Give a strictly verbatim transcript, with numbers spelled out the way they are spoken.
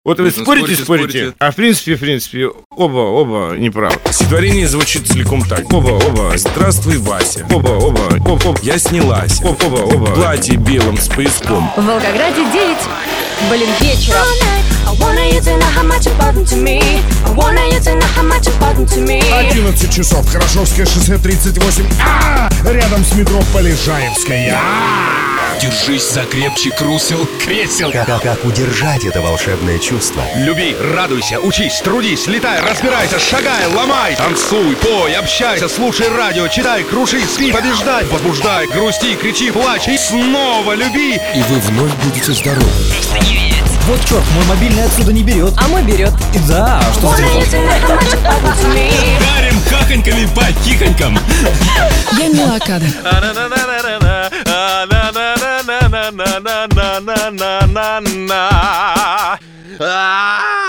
Вот вы Ну, спорите, спорите, спорите, спорите. а в принципе, в принципе, оба, оба неправы. Стихотворение звучит целиком так. Оба, оба, Здравствуй, Вася. оба, оба, оба, оба, Я снялась. оба, оба, В оба. платье белом с пояском. В Волгограде девять. Блин, вечером. I wanna you to know how much important to me. I wanna you to know how much important to me. одиннадцать часов, Хорошевское шоссе тридцать восемь. А, рядом с метро Полежаевская. Держись закрепче, крусел, кресел. Как, как, как удержать это волшебное чувство? Люби, радуйся, учись, трудись, летай, разбирайся, шагай, ломай. Танцуй, пой, общайся, слушай радио, читай, круши, спи, побеждай, возбуждай, грусти, кричи, плачь и снова люби. И вы вновь будете здоровы. Вот черт, мой мобильный отсюда не берет. А мой берет. И да, что за I wanna you телефон? to know how much important to me. Дарим хахоньками по хихонькам. Я Милакада. А